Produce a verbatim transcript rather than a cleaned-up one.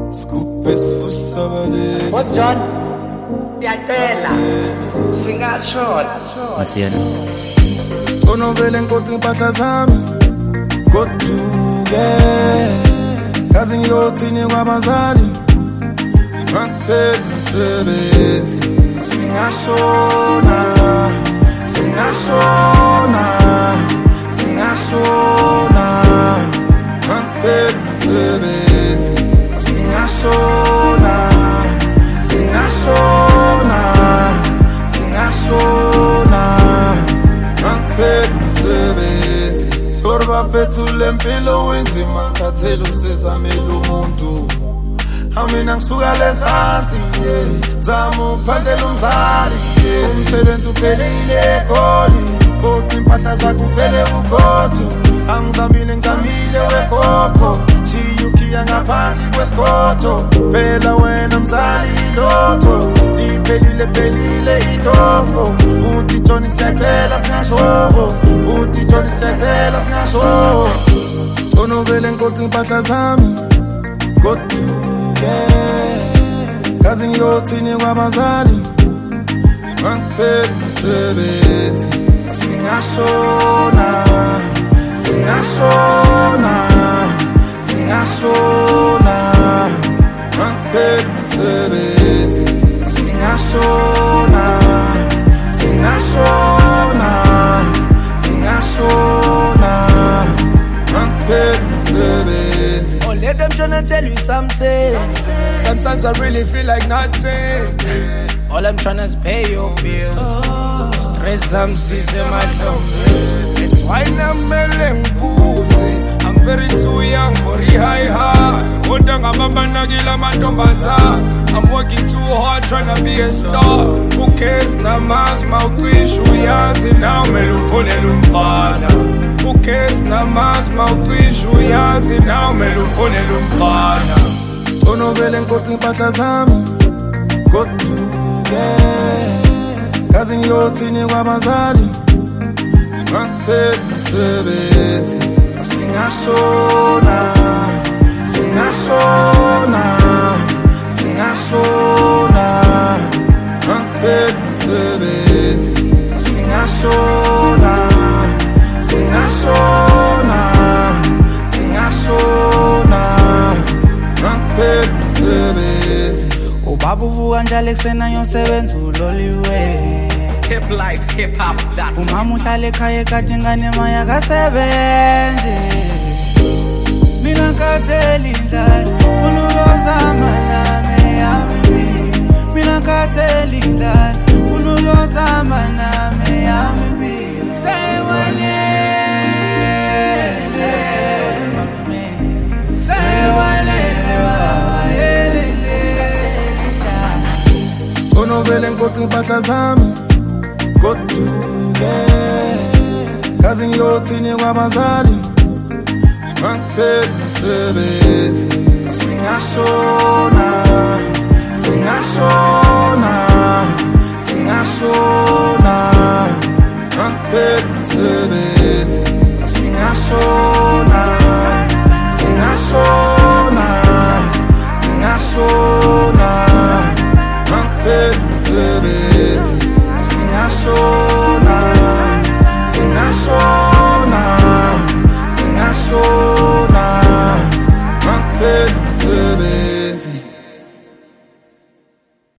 Scoop esifusabale What John? Ngiyacela. Singashona. Masiyana. Onovele nkoqi impahla zami goduke kazi ngiyothini kwabazali ngaqeda umsebenzi singashona singashona singashona ngaqeda umsebenzi singashona singashona singashona ngaqeda umsebenzi sorba fethu lempilo wenzima kathela usezamela umuntu Amina ngisuka lesansi zama uphandela umzali umsebenzi uphelile ekholi kodwa impahla zakho uvele ukhothu angizamile ngizamile wekhokho shiyukhiya ngaphansi kwesikotho phela wena mzali lotho liphelile phelile itofo uthi Johnny siyacela singashobo uthi Johnny siyacela singashobo onovele nkoqi impahla zami goduke kazi ngiyothini kwabazali ngaqeda umsebenzi singashona singashona singashona ngaqeda umsebenzi singashona singashona singashona ngaqeda umsebenzi. Oh, let them tryna tell you something. Sometimes I really feel like nothing. All I'm tryna is pay your bills. Stress I'm seizing my thumb. This wine I'm melting boozy. I'm very too young for the high high. I'm working too hard tryna be a star. Who cares? Namaz mawkishu yazi now melufonela umfana. Who cares? Namaz mawkishu yazi now melufonela umfana. Onovele nkoqi impahla zami goduke kazi ngiyothini kwabazali ngaqeda umsebenzi singashona singashona singashona ngaqeda umsebenzi singashona singashona singashona ngaqeda umsebenzi ubaba uvuka njalo ekusena yosebenza uloliwe Hip life, hip hop, that umama uhlala ekhaya ekade ingane maya kasebenzi mina ngikathela indlala funa ukuzama nami yami impilo mina ngikathela indlala funa ukuzama nami yami impilo sewanele sewanele baba yelele onovele nkoqi impahla zami goduke kazi ngiyothini kwabazali ngaqeda umsebenzi singashona singashona singashona ngaqeda umsebenzi singashona singashona singashona ngaqeda umsebenzi singashona singashona singashona ngaqeda umsebenzi